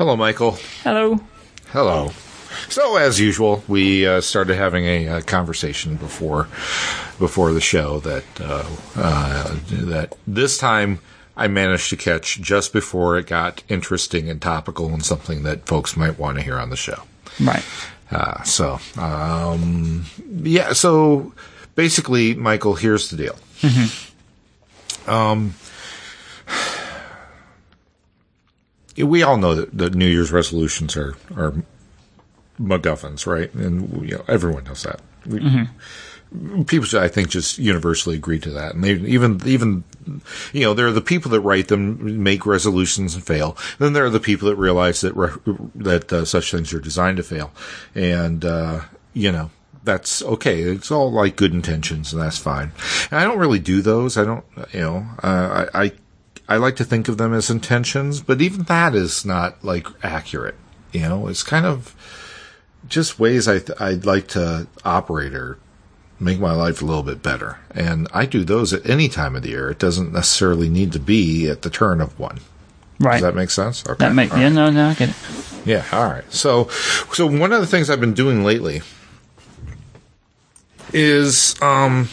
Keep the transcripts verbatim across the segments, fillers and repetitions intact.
Hello, Michael. Hello. Hello. So, as usual, we uh, started having a, a conversation before before the show that uh, uh, that this time I managed to catch just before it got interesting and topical and something that folks might want to hear on the show. Right. Uh, so, um, yeah, so basically, Michael, here's the deal. Mm-hmm. Um, we all know that, that New Year's resolutions are, are MacGuffins, right? And you know, everyone knows that. We, mm-hmm. People, I think, just universally agree to that. And they, even, even, you know, there are the people that write them, make resolutions and fail. Then there are the people that realize that re- that uh, such things are designed to fail, and uh, you know, that's okay. It's all like good intentions, and that's fine. And I don't really do those. I don't, you know, uh, I, I I like to think of them as intentions, but even that is not like accurate. You know, it's kind of just ways I th- I'd like to operate or make my life a little bit better. And I do those at any time of the year. It doesn't necessarily need to be at the turn of one. Right. Does that make sense? Okay. That make, all yeah, right. no, no, I get it. Yeah, all right. So, so one of the things I've been doing lately is, um,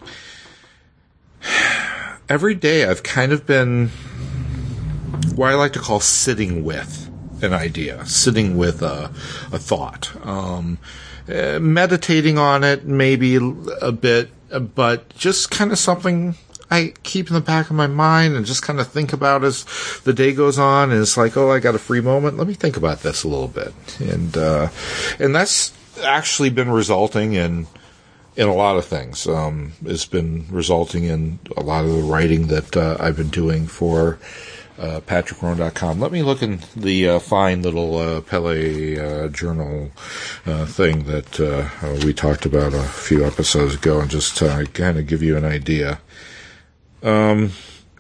every day I've kind of been what I like to call sitting with an idea, sitting with a, a thought, um, uh, meditating on it maybe a bit, but just kind of something I keep in the back of my mind and just kind of think about as the day goes on. And it's like, oh, I got a free moment. Let me think about this a little bit. And, uh, and that's actually been resulting in, in a lot of things. Um, it's been resulting in a lot of the writing that, uh, I've been doing for, Uh, Patrick Roan dot com. Let me look in the uh, fine little uh, Pele uh, journal uh, thing that uh, we talked about a few episodes ago, and just uh, kind of give you an idea. Um.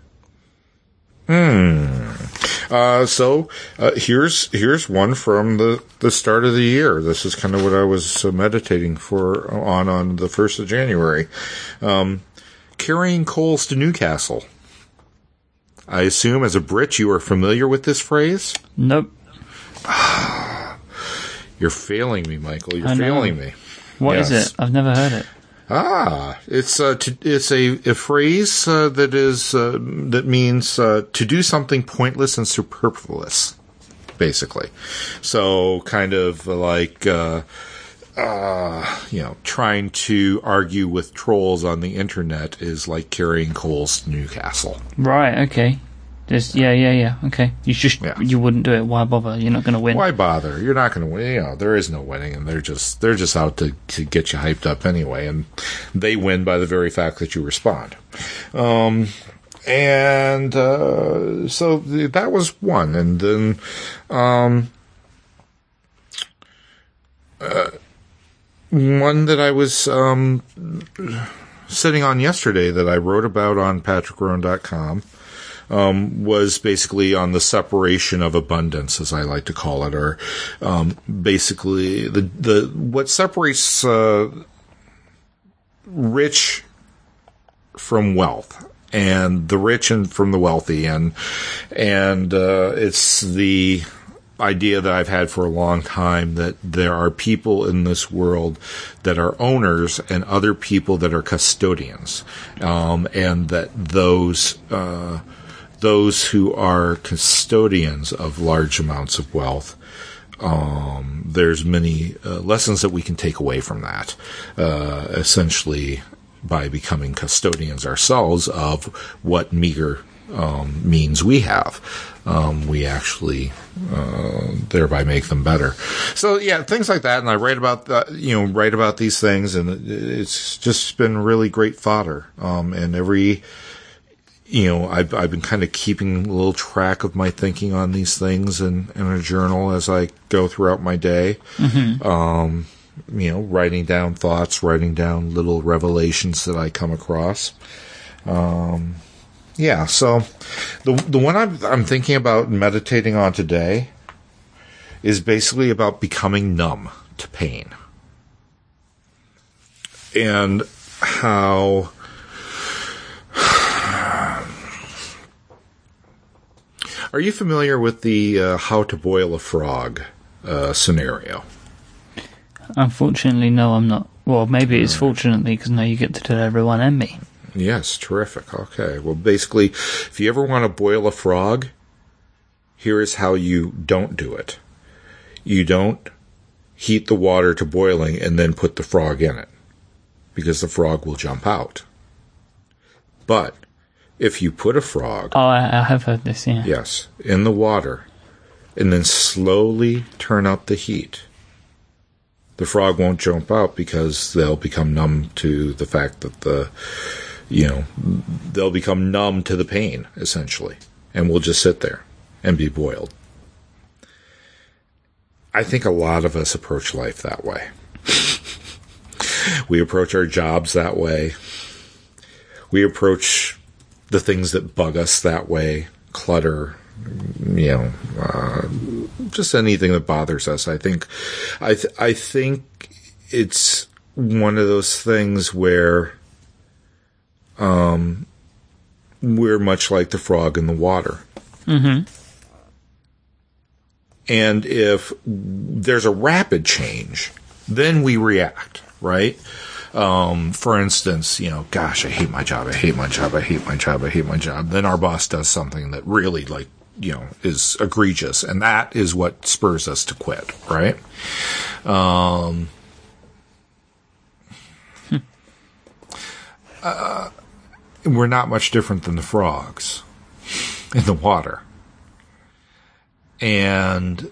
Hmm. Uh, so uh, here's here's one from the, the start of the year. This is kind of what I was uh, meditating for on on the first of January. Um, carrying coals to Newcastle. I assume, as a Brit, you are familiar with this phrase? Nope. You're failing me, Michael. You're I know. failing me. What yes. is it? I've never heard it. Ah, it's uh, to, it's a, a phrase uh, that is uh, that means uh, to do something pointless and superfluous, basically. So, kind of like. Uh, Uh, you know, trying to argue with trolls on the internet is like carrying coals to Newcastle. Right, okay. There's, yeah, yeah, yeah, okay. You just, yeah. you wouldn't do it. Why bother? You're not going to win. Why bother? You're not going to win. You know, there is no winning, and they're just, they're just out to, to get you hyped up anyway, and they win by the very fact that you respond. Um, and, uh, so that was one, and then, um, uh, one that I was um, sitting on yesterday that I wrote about on Patrick Roan dot com um, was basically on the separation of abundance, as I like to call it, or um, basically the the what separates uh, rich from wealth, and the rich and from the wealthy, and and uh, it's the idea that I've had for a long time that there are people in this world that are owners and other people that are custodians, um, and that those uh, those who are custodians of large amounts of wealth, um, there's many uh, lessons that we can take away from that, uh, essentially by becoming custodians ourselves of what meager um, means we have. Um, we actually uh, thereby make them better. So yeah, things like that, and I write about that, you know, write about these things, and it's just been really great fodder. Um, and every, you know, I've I've been kind of keeping a little track of my thinking on these things in, in a journal as I go throughout my day. Mm-hmm. Um, you know, writing down thoughts, writing down little revelations that I come across. Um. Yeah, so the the one I'm, I'm thinking about meditating on today is basically about becoming numb to pain. And how Are you familiar with the uh, how to boil a frog uh, scenario? Unfortunately, no, I'm not. Well, maybe it's fortunately, because now you get to tell everyone and me. Yes, terrific. Okay. Well, basically, if you ever want to boil a frog, here is how you don't do it. You don't heat the water to boiling and then put the frog in it, because the frog will jump out. But if you put a frog... Oh, I, I have heard this, yeah. Yes, in the water, and then slowly turn up the heat, the frog won't jump out because they'll become numb to the fact that the, you know, they'll become numb to the pain, essentially, and will just sit there and be boiled. I think a lot of us approach life that way. We approach our jobs that way. We approach the things that bug us that way. Clutter, you know, uh, just anything that bothers us. I think, I, th- I think it's one of those things where, um, we're much like the frog in the water. Mm-hmm. And if there's a rapid change, then we react, right? Um, for instance, you know, gosh, I hate my job. I hate my job. I hate my job. I hate my job. Then our boss does something that really, like, you know, is egregious. And that is what spurs us to quit, right? Um, hmm. uh, we're not much different than the frogs in the water. And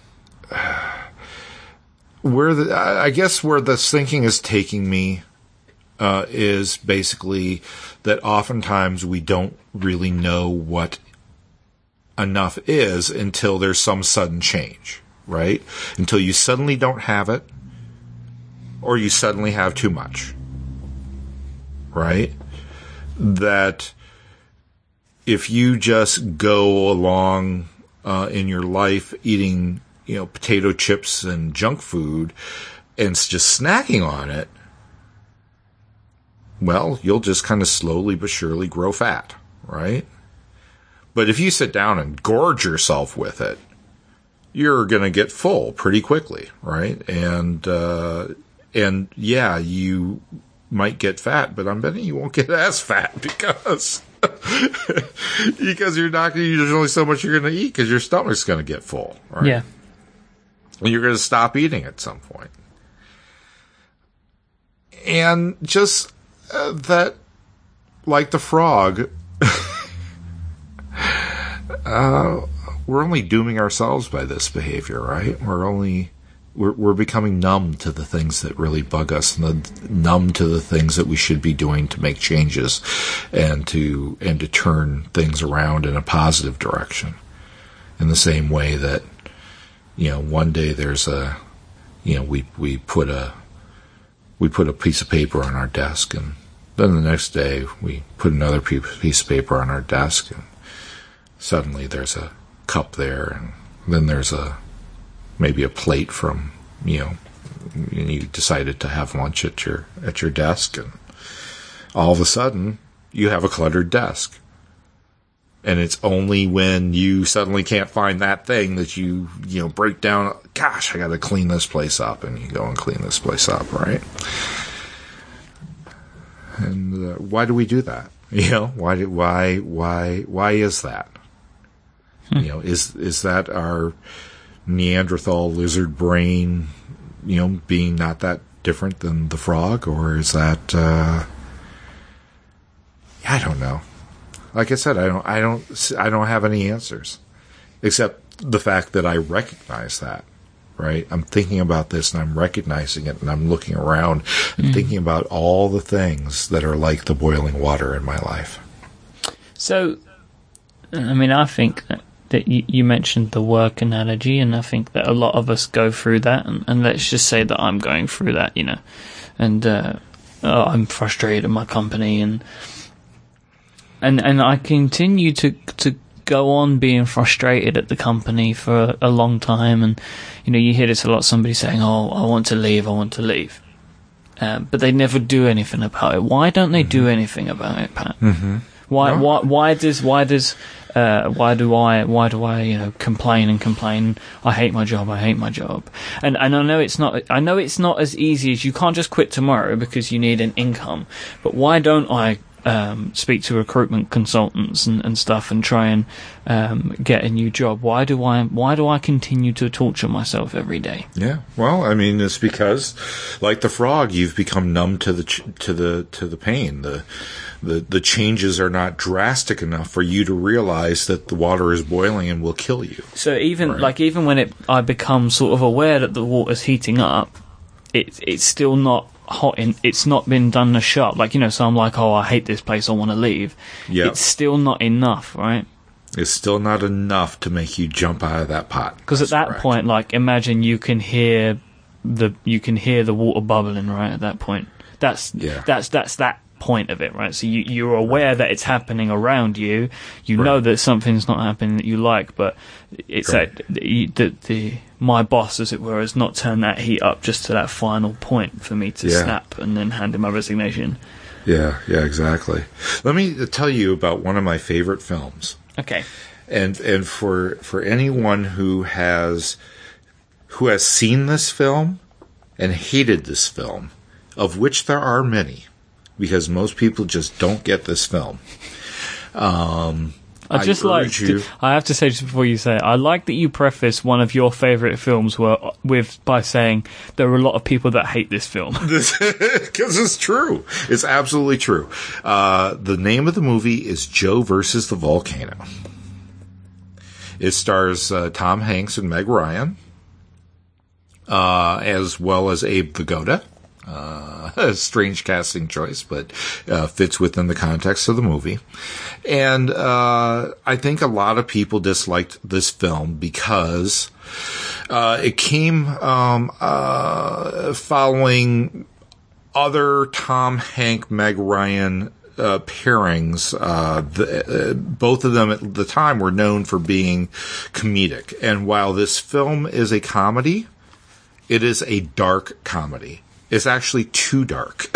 where the, I guess where this thinking is taking me uh, is basically that oftentimes we don't really know what enough is until there's some sudden change, right? Until you suddenly don't have it, or you suddenly have too much, right? That if you just go along uh, in your life eating, you know, potato chips and junk food and just snacking on it, well, you'll just kind of slowly but surely grow fat, right? But if you sit down and gorge yourself with it, you're going to get full pretty quickly, right? And, uh, and yeah, you might get fat, but I'm betting you won't get as fat because, because you're not going to, there's only so much you're going to eat because your stomach's going to get full, right? Yeah. And you're going to stop eating at some point. And just uh, that, like the frog, uh, we're only dooming ourselves by this behavior, right? We're only, we're, we're becoming numb to the things that really bug us, and the, numb to the things that we should be doing to make changes and to, and to turn things around in a positive direction. In the same way that, you know, one day there's a, you know, we, we put a, we put a piece of paper on our desk, and then the next day we put another piece of paper on our desk, and suddenly there's a cup there, and then there's a, maybe a plate from, you know, and you decided to have lunch at your, at your desk, and all of a sudden you have a cluttered desk. And it's only when you suddenly can't find that thing that you, you know, break down, gosh, I got to clean this place up. And you go and clean this place up, right? And uh, why do we do that? You know, why, do, why, why, why is that? Hmm. You know, is, is that our Neanderthal lizard brain, you know, being not that different than the frog? Or is that, uh, I don't know. Like I said, I don't, I don't, I don't have any answers, except the fact that I recognize that, right? I'm thinking about this and I'm recognizing it, and I'm looking around and mm. thinking about all the things that are like the boiling water in my life. So, I mean, I think that, that you, you mentioned the work analogy, and I think that a lot of us go through that, and, and let's just say that I'm going through that, you know, and uh, oh, I'm frustrated at my company, and And and I continue to to go on being frustrated at the company for a, a long time, and you know, you hear this a lot. Somebody saying, "Oh, I want to leave. I want to leave," um, but they never do anything about it. Why don't they mm-hmm. do anything about it, Pat? Mm-hmm. Why no. why why does why does Uh, why do I, why do I, you know, complain and complain? I hate my job. I hate my job. And, and I know it's not, I know it's not as easy as you can't just quit tomorrow because you need an income. But why don't I, um, speak to recruitment consultants and, and stuff and try and, um, get a new job? Why do I, why do I continue to torture myself every day? Yeah. Well, I mean, it's because, like the frog, you've become numb to the, ch- to the, to the pain. The, The the changes are not drastic enough for you to realize that the water is boiling and will kill you. So even right? like even when it I become sort of aware that the water's heating up, it it's still not hot. In, it's not been done as sharp. Like, you know, so I'm like, oh, I hate this place. I want to leave. Yeah. It's still not enough, right? It's still not enough to make you jump out of that pot. Because at that correct. point, like, imagine you can hear the you can hear the water bubbling, right? At that point, that's yeah. that's that's that. point of it, right? So you, you're aware that it's happening around you. You right. know that something's not happening that you like, but it's right. that the, the, the my boss, as it were, has not turned that heat up just to that final point for me to yeah. snap and then hand in my resignation. Yeah, yeah, exactly. Let me tell you about one of my favorite films. Okay. And and for for anyone who has who has seen this film and hated this film, of which there are many, because most people just don't get this film. Um, I just I like. To, I have to say just before you say it, I like that you preface one of your favourite films were, with by saying there are a lot of people that hate this film. Because it's true. It's absolutely true. Uh, the name of the movie is Joe versus the Volcano. It stars uh, Tom Hanks and Meg Ryan, uh, as well as Abe Vigoda. Uh, a strange casting choice, but uh, fits within the context of the movie. And uh, I think a lot of people disliked this film because uh, it came um, uh, following other Tom Hanks, Meg Ryan uh, pairings. Uh, the, uh, both of them at the time were known for being comedic. And while this film is a comedy, it is a dark comedy. It's actually too dark.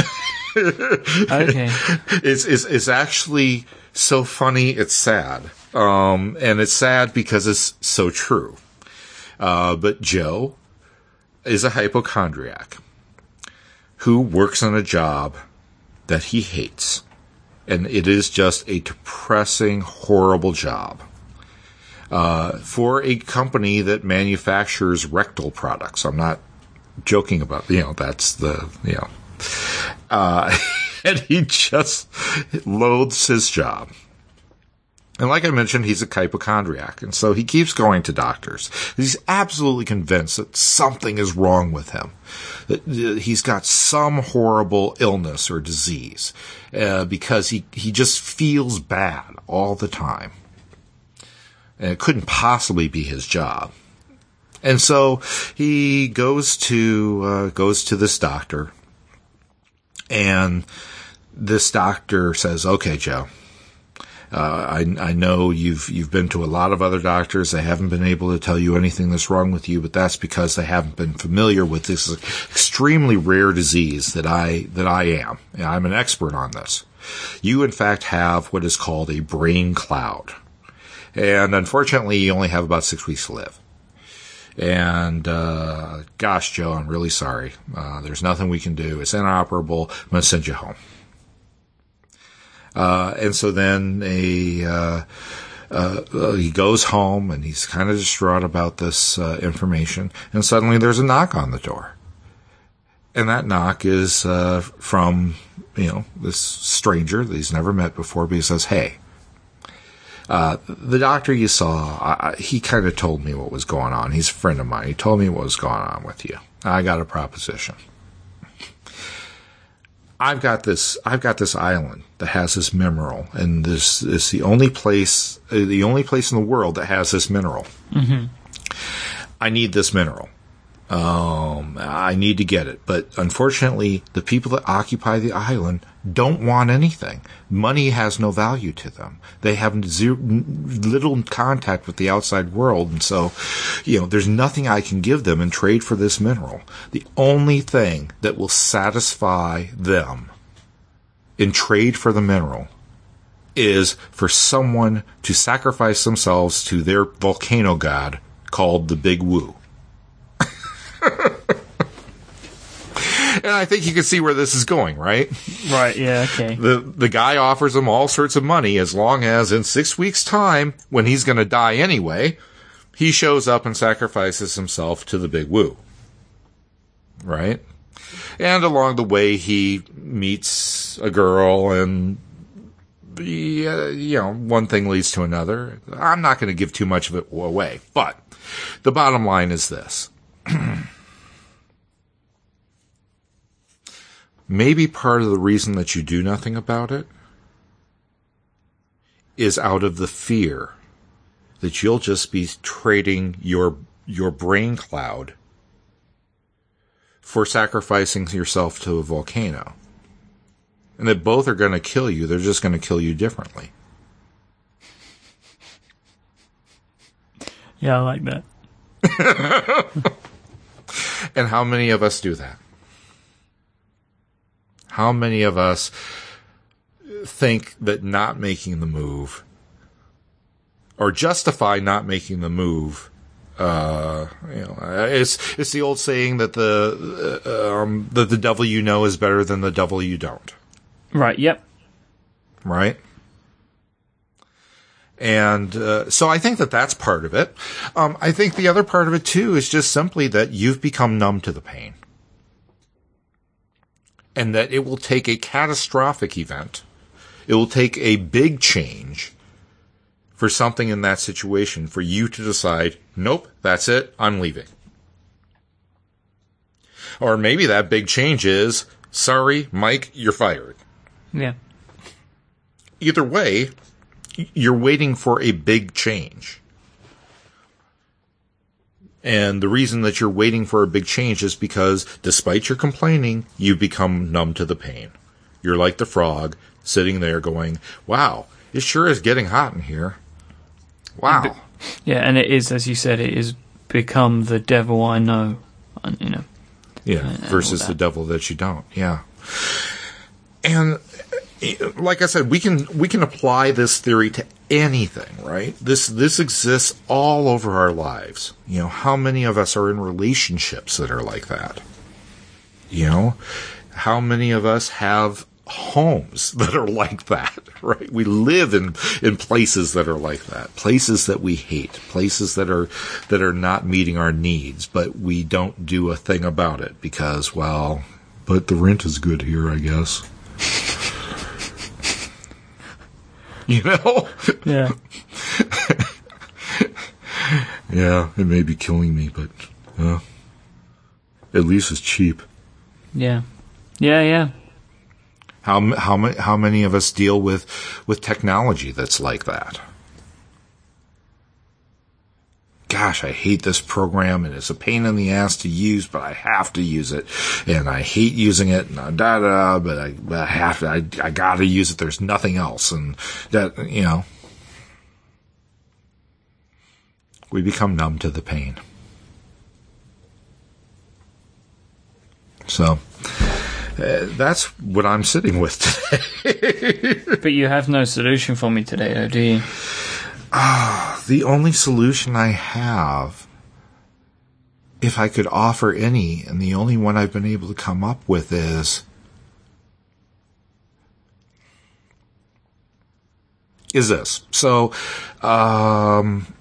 Okay. It's, it's, it's actually so funny, it's sad. Um, and it's sad because it's so true. Uh, but Joe is a hypochondriac who works on a job that he hates. And it is just a depressing, horrible job. Uh, for a company that manufactures rectal products. I'm not joking about, you know, that's the, you know, uh, and he just loathes his job. And like I mentioned, he's a hypochondriac, and so he keeps going to doctors. He's absolutely convinced that something is wrong with him, that he's got some horrible illness or disease, uh, because he, he just feels bad all the time. And it couldn't possibly be his job. And so he goes to uh, goes to this doctor, and this doctor says, "Okay, Joe, uh, I, I know you've you've been to a lot of other doctors. They haven't been able to tell you anything that's wrong with you, but that's because they haven't been familiar with this extremely rare disease that I that I am. And I'm an expert on this. You, in fact, have what is called a brain cloud, and unfortunately, you only have about six weeks to live." And, uh, gosh, Joe, I'm really sorry. Uh, there's nothing we can do. It's inoperable. I'm going to send you home. Uh, and so then a, uh, uh, he goes home and he's kind of distraught about this, uh, information. And suddenly there's a knock on the door. And that knock is, uh, from, you know, this stranger that he's never met before, but he says, "Hey, Uh, the doctor you saw, I, he kind of told me what was going on. He's a friend of mine. He told me what was going on with you. I got a proposition. I've got this, I've got this island that has this mineral, and this is the only place, uh, the only place in the world that has this mineral. Mm-hmm. I need this mineral. Um, I need to get it. But unfortunately, the people that occupy the island don't want anything. Money has no value to them. They have zero, little contact with the outside world. And so, you know, there's nothing I can give them in trade for this mineral. The only thing that will satisfy them in trade for the mineral is for someone to sacrifice themselves to their volcano god called the Big Woo. And I think you can see where this is going, right? Right, yeah, okay. The the guy offers him all sorts of money as long as in six weeks' time, when he's going to die anyway, he shows up and sacrifices himself to the Big Woo. Right? And along the way, he meets a girl, and, you know, one thing leads to another. I'm not going to give too much of it away, but the bottom line is this. Maybe part of the reason that you do nothing about it is out of the fear that you'll just be trading your your brain cloud for sacrificing yourself to a volcano. And that both are going to kill you. They're just going to kill you differently. Yeah, I like that. And how many of us do that? How many of us think that not making the move, or justify not making the move, uh, you know, it's it's the old saying that the uh, um, that the devil you know is better than the devil you don't. Right. Yep. Right. And uh, so I think that that's part of it. Um, I think the other part of it too is just simply that you've become numb to the pain. And that it will take a catastrophic event, it will take a big change for something in that situation for you to decide, nope, that's it, I'm leaving. Or maybe that big change is, sorry, Mike, you're fired. Yeah. Either way, you're waiting for a big change. And the reason that you're waiting for a big change is because, despite your complaining, you become numb to the pain. You're like the frog, sitting there going, wow, it sure is getting hot in here. Wow. Yeah, and it is, as you said, it is become the devil I know, you know. Yeah, and, versus and the devil that you don't. Yeah. And like I said, we can we can apply this theory to anything, right? This this exists all over our lives. You know, how many of us are in relationships that are like that? You know, how many of us have homes that are like that, right? We live in in places that are like that, places that we hate, places that are that are not meeting our needs, but we don't do a thing about it because, well, but the rent is good here, I guess. You know? Yeah. Yeah, it may be killing me, but uh, at least it's cheap. Yeah. Yeah, yeah. How how many how many of us deal with with technology that's like that? Gosh, I hate this program, and it's a pain in the ass to use, but I have to use it, and I hate using it, and da da da. But I, but I have to. I, I got to use it. There's nothing else, and that you know, we become numb to the pain. So uh, that's what I'm sitting with today. But you have no solution for me today, though, do you? Ah, the only solution I have, if I could offer any, and the only one I've been able to come up with is, is this. So, um,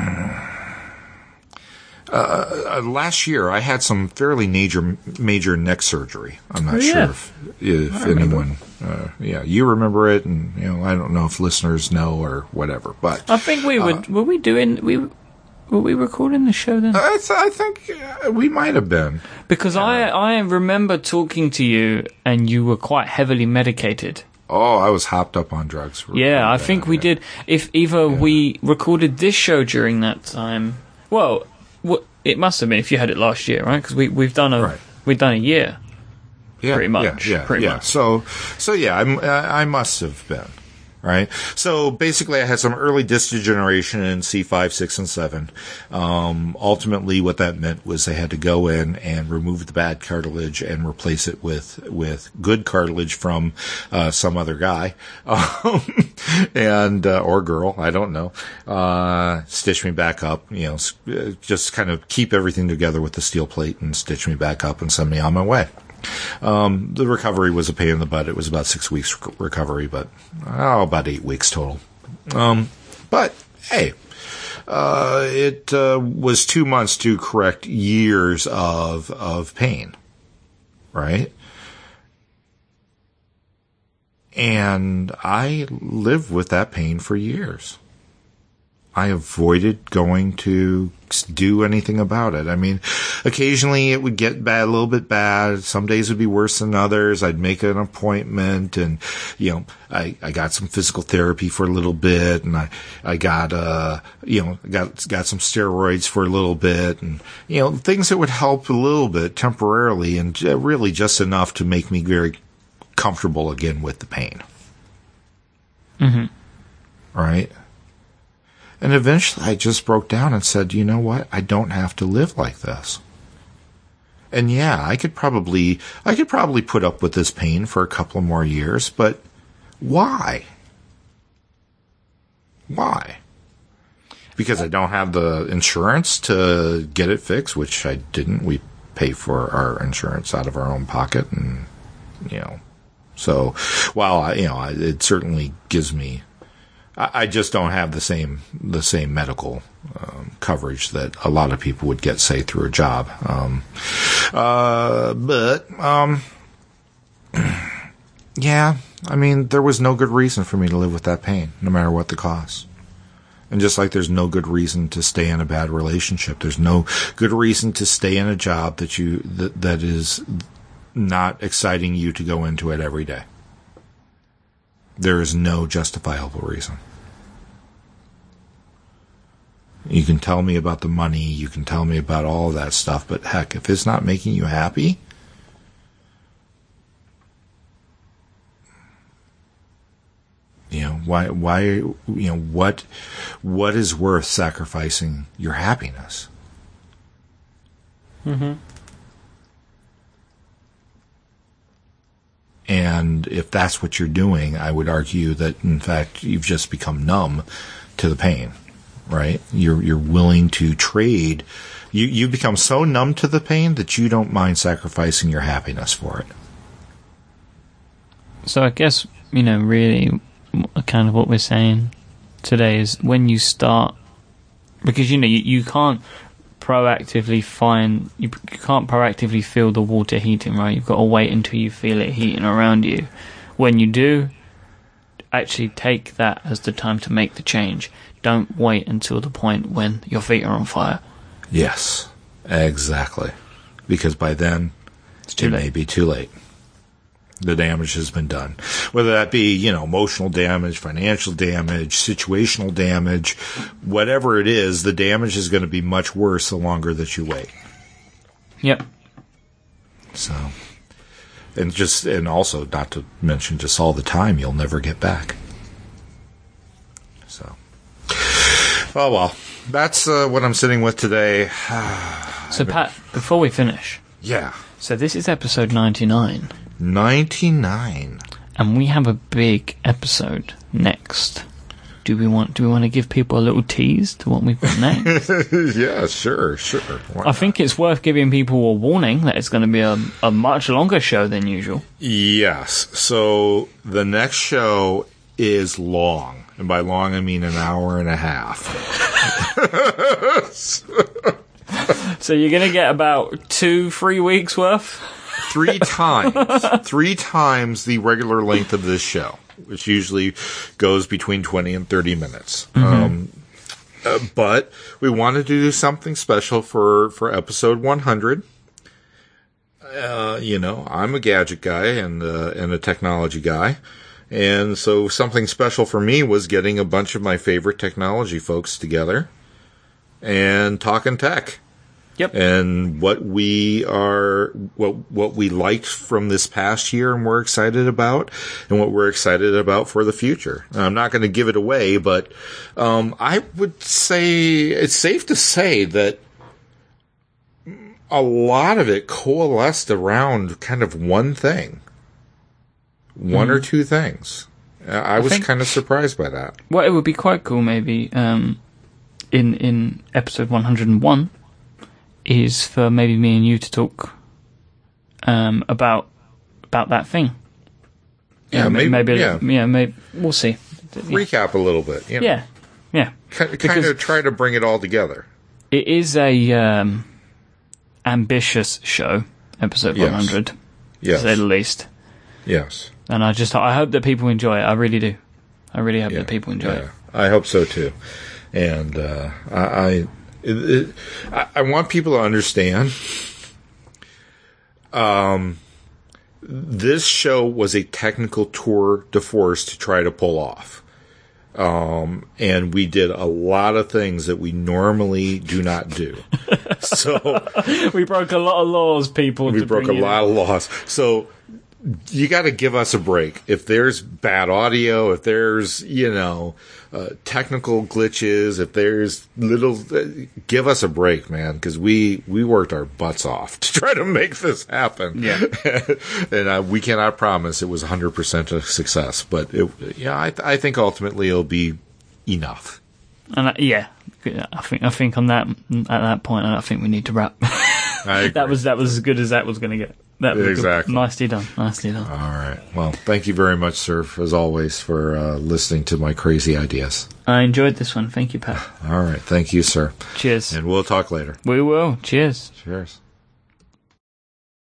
uh, last year I had some fairly major, major neck surgery. I'm not oh, yeah. sure if, if anyone, uh, yeah, you remember it, and you know, I don't know if listeners know or whatever. But I think we would. Uh, were we doing? We were we recording the show then? I, th- I think uh, we might have been, because uh, I I remember talking to you, and you were quite heavily medicated. Oh, I was hopped up on drugs. Yeah, I think we did. If either yeah. we recorded this show during that time, well, w- it must have been if you had it last year, right? Because we we've done a right. we've done a year. Yeah, pretty much. Yeah, yeah, pretty yeah. much. So, so yeah, I, I must have been Right? So basically I had some early disc degeneration in C five, six, and seven. Um, ultimately what that meant was they had to go in and remove the bad cartilage and replace it with, with good cartilage from, uh, some other guy. Um, and, uh, or girl, I don't know. Uh, stitch me back up, you know, just kind of keep everything together with the steel plate and stitch me back up and send me on my way. Um, the recovery was a pain in the butt. It was about six weeks rec- recovery, but oh, about eight weeks total. Um, but hey, uh, it uh, was two months to correct years of of pain, right? And I lived with that pain for years. I avoided going to do anything about it. I mean, occasionally it would get bad, a little bit bad. Some days would be worse than others. I'd make an appointment and, you know, I, I got some physical therapy for a little bit and I, I got, uh, you know, got, got some steroids for a little bit and, you know, things that would help a little bit temporarily and really just enough to make me very comfortable again with the pain. Mm-hmm. Right? And eventually I just broke down and said, you know what? I don't have to live like this. And yeah, I could probably, I could probably put up with this pain for a couple more years, but why? Why? Because I don't have the insurance to get it fixed, which I didn't. We pay for our insurance out of our own pocket and, you know, so while I, you know, it certainly gives me, I just don't have the same the same medical um, coverage that a lot of people would get, say, through a job. Um, uh, but um, yeah, I mean, there was no good reason for me to live with that pain, no matter what the cost. And just like there's no good reason to stay in a bad relationship, there's no good reason to stay in a job that you that that is not exciting you to go into it every day. There is no justifiable reason. You can tell me about the money, you can tell me about all of that stuff, but heck, if it's not making you happy, you know, why, why, you know, what, what is worth sacrificing your happiness? Mm-hmm. And if that's what you're doing, I would argue that, in fact, you've just become numb to the pain, right? You're you're willing to trade. You, you become so numb to the pain that you don't mind sacrificing your happiness for it. So I guess, you know, really kind of what we're saying today is when you start, because, you know, you, you can't proactively find, you, you can't proactively feel the water heating, right? You've got to wait until you feel it heating around you. When you do, actually take that as the time to make the change. Don't wait until the point when your feet are on fire. Yes, exactly. Because by then, it's too it late. may be too late. The damage has been done. Whether that be, you know, emotional damage, financial damage, situational damage, whatever it is, the damage is going to be much worse the longer that you wait. Yep. So, and just, and also not to mention just all the time you'll never get back. So, oh well, that's uh, what I'm sitting with today. So Pat, before we finish. Yeah. So this is episode ninety-nine. ninety-nine. And we have a big episode next. Do we want do we want to give people a little tease to what we've got next? Yeah, sure, sure. Why I not? think it's worth giving people a warning that it's going to be a, a much longer show than usual. Yes. So the next show is long. And by long, I mean an hour and a half. So you're going to get about two, three weeks worth? Three times. Three times the regular length of this show, which usually goes between twenty and thirty minutes. Mm-hmm. Um, uh, but we wanted to do something special for, for episode one hundred. Uh, you know, I'm a gadget guy and, uh, and a technology guy. And so something special for me was getting a bunch of my favorite technology folks together and talking tech. Yep. And what we are, what what we liked from this past year, and we're excited about, and what we're excited about for the future. I'm not going to give it away, but um, I would say it's safe to say that a lot of it coalesced around kind of one thing, one mm. or two things. I, I was kind of surprised by that. Well, it would be quite cool, maybe um, in in episode one hundred and one. Is for maybe me and you to talk um, about about that thing. Yeah, yeah maybe. maybe yeah. yeah, maybe we'll see. Recap a little bit. You know, yeah, yeah. Kind, kind of try to bring it all together. It is a um, ambitious show, episode yes. one hundred, yes. to say the least. Yes. And I just I hope that people enjoy it. I really do. I really hope yeah. that people enjoy yeah. it. I hope so too. And uh, I. I It, it, I, I want people to understand. Um, this show was a technical tour de force to try to pull off, um, and we did a lot of things that we normally do not do. So we broke a lot of laws, people. We broke a lot of laws. So you got to give us a break. If there's bad audio, if there's you know. Uh, technical glitches, if there's little, uh, give us a break, man, because we, we worked our butts off to try to make this happen. Yeah. and uh, we cannot promise it was one hundred percent a success, but it, yeah, I, th- I think ultimately it'll be enough. And uh, yeah, I think I think on that at that point, I think we need to wrap. I agree. That was that was as good as that was going to get. That was exactly. Good. Nicely done. Nicely done. All right. Well, thank you very much, sir, as always, for uh, listening to my crazy ideas. I enjoyed this one. Thank you, Pat. All right. Thank you, sir. Cheers. And we'll talk later. We will. Cheers. Cheers.